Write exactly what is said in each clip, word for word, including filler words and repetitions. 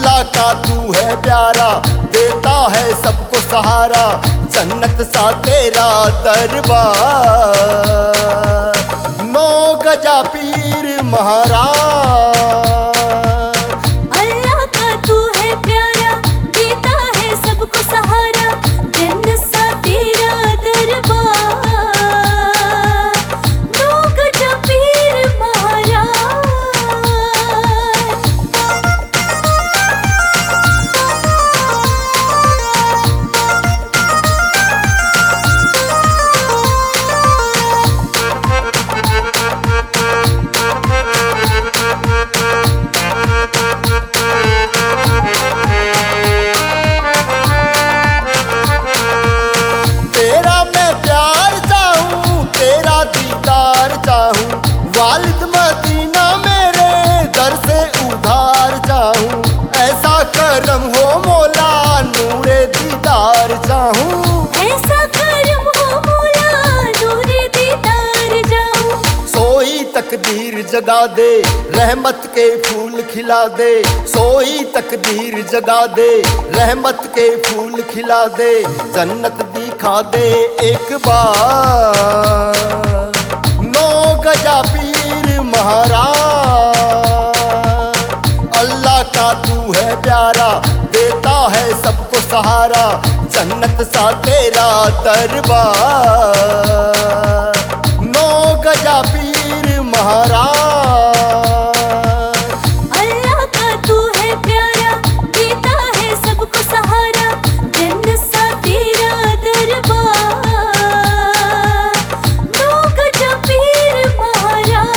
अल्लाह का तू है प्यारा, देता है सबको सहारा, जन्नत सा तेरा दरबार। नौ गजा पीर महाराज, अल्लाह का तू है प्यारा, देता है सबको सहारा, जन्नत सा तेरा दरबार। नौ गजा पीर महाराज। तेरा मैं प्यार चाहूं, तेरा दीदार चाहूं, वालिद मदीना मेरे दर से उधार चाहूं। ऐसा करम हो मौला नूरे दीदार चाहूं, ऐसा करम हो मौला नूरे दीदार जाऊं। सोई तकदीर जगा दे, रहमत के फूल खिला दे, सोई तकदीर जगा दे, रहमत के फूल खिला दे, जन्नत दिखा दे एक बार। नौ गजा पीर महाराज, अल्लाह का तू है प्यारा, देता है सबको सहारा, जन्नत सा तेरा दरबार। नौ गजा पीर महाराज, अल्लाह का तू है प्यारा, देता है सबको सहारा, जन्नत सा तेरा दरबार। नौ गजा पीर महाराज।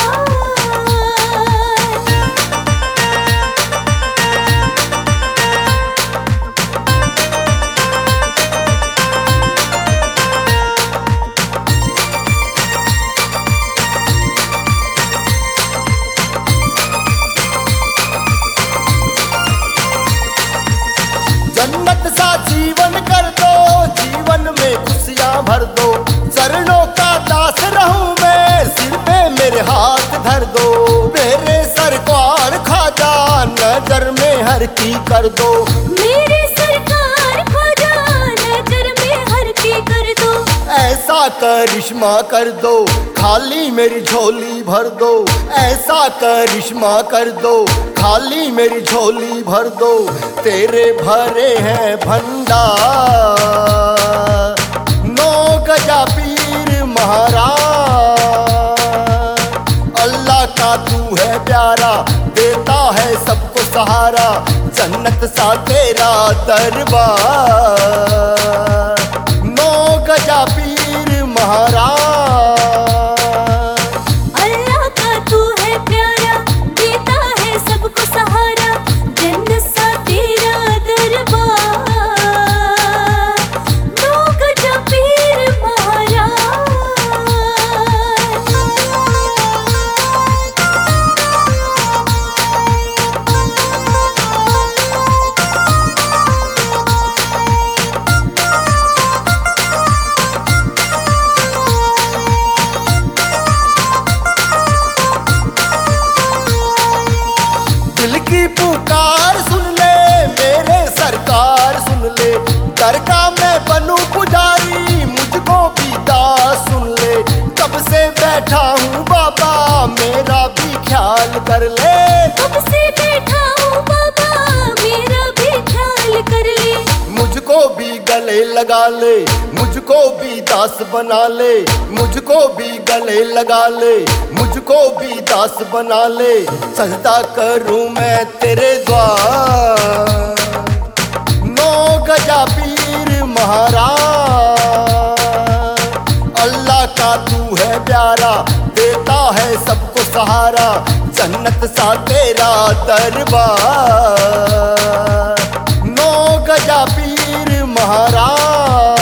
जन्नत सा जीवन कर दो, जीवन में खुशियां भर दो, चरणों का दास रहूं मैं, सिर पे मेरे हाथ धर दो। मेरे सरकार खाजा नजर में हर की कर दो, मेरे सरकार ख्वाजा नजर में हर की कर दो। ऐसा करिश्मा कर दो, खाली मेरी झोली भर दो, ऐसा करिश्मा कर दो, खाली मेरी झोली भर दो, तेरे भरे हैं भंडार। नौ गजा पीर महाराज, अल्लाह का तू है प्यारा, देता है सबको सहारा, जन्नत सा तेरा दरबार। नौ गजा पीर महाराज, अल्लाह का तू है प्यारा, देता है सबको सहारा, जन्नत सा तेरा दरबार। नौ गजा पीर महाराज। दिल की पुकार सुन ले मेरे सरकार सुन ले, दर का मैं बनूं पुजारी, मुझको भी दास सुन ले। कब से बैठा हूँ बाबा, मेरा भी ख्याल कर ले, कब से बैठा हूँ बाबा, मेरा भी ख्याल कर ले। मुझको भी गले लगा ले, मुझको भी दास बना ले, मुझको भी गले लगा ले, मुझको भी दास बना ले, सजदा करूं मैं तेरे द्वार। नौ गजा पीर महाराज, अल्लाह का तू है प्यारा, देता है सबको सहारा, जन्नत सा तेरा दरबार। नौ गजा पीर महाराज,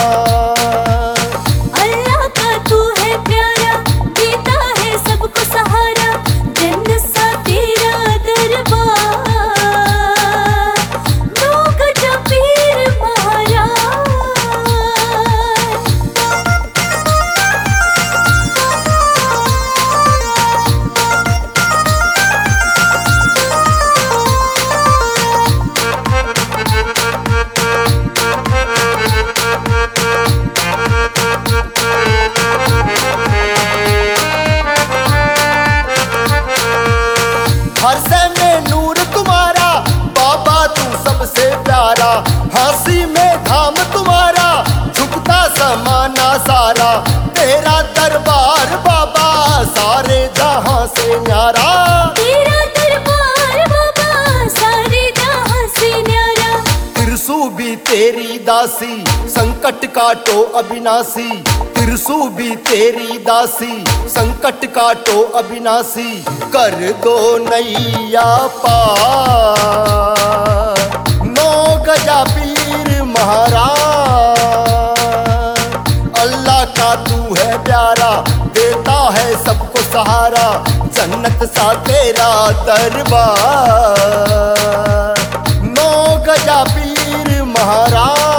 अल्लाह का तू है प्यारा, देता है सबको सहारा, जन्नत सा तेरा दरबार। नौ गजा पीर महाराज। तिरसू भी तेरी दासी, संकट काटो अविनाशी। तिरसू भी तेरी दासी, संकट काटो अविनाशी। कर दो नैया पार, नौ गजा पीर महाराज। अल्लाह का तू है प्यारा, देता है सबको सहारा। जन्नत सा तेरा दरबार, नौ गजा पीर महाराज।